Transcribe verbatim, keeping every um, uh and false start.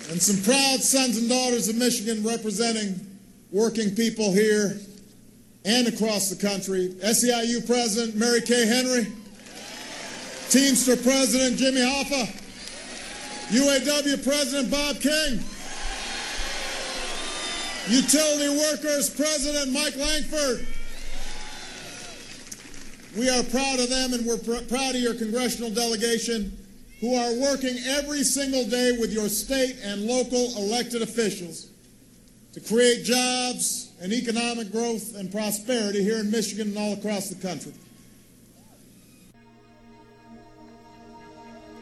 and some proud sons and daughters of Michigan representing working people here and across the country. S E I U President Mary Kay Henry, Teamster President Jimmy Hoffa, U A W President Bob King, Utility Workers President Mike Langford. We are proud of them, and we're pr- proud of your congressional delegation who are working every single day with your state and local elected officials to create jobs and economic growth and prosperity here in Michigan and all across the country.